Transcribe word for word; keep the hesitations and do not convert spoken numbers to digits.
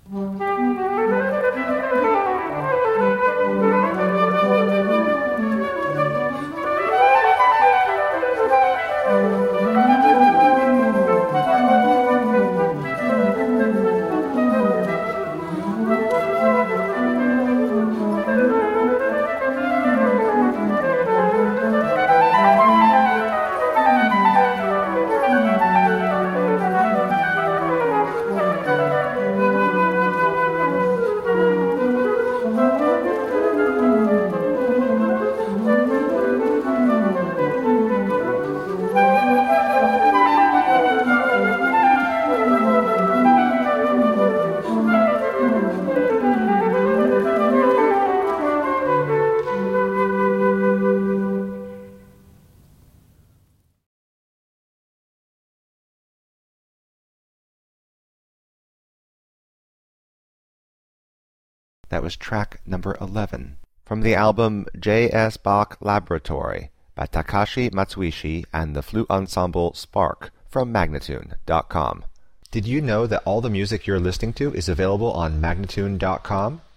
That was track number eleven from the album J S. Bach Laboratory by Takashi Matsuishi and the flute ensemble Spark from Magnatune dot com. Did you know that all the music you're listening to is available on Magnatune dot com?